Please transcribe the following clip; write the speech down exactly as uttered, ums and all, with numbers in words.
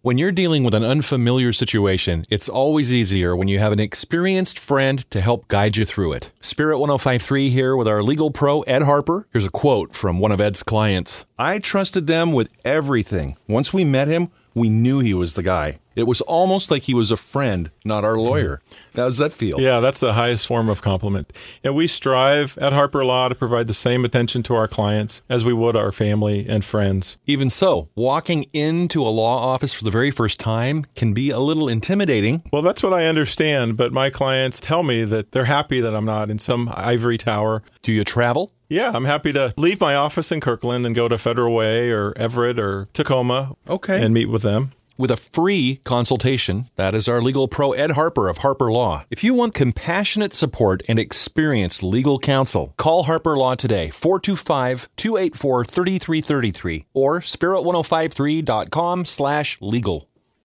When you're dealing with an unfamiliar situation, it's always easier when you have an experienced friend to help guide you through it. Spirit one oh five point three here with our legal pro, Ed Harper. Here's a quote from one of Ed's clients. I trusted them with everything. Once we met him, we knew he was the guy. It was almost like he was a friend, not our lawyer. How does that feel? Yeah, that's the highest form of compliment. And we strive at Harper Law to provide the same attention to our clients as we would our family and friends. Even so, walking into a law office for the very first time can be a little intimidating. Well, that's what I understand, but my clients tell me that they're happy that I'm not in some ivory tower. Do you travel? Yeah, I'm happy to leave my office in Kirkland and go to Federal Way or Everett or Tacoma okay. and meet with them. With a free consultation. That is our legal pro, Ed Harper of Harper Law. If you want compassionate support and experienced legal counsel, call Harper Law today, four two five, two eight four, three three three three or spirit ten fifty-three dot com slash legal.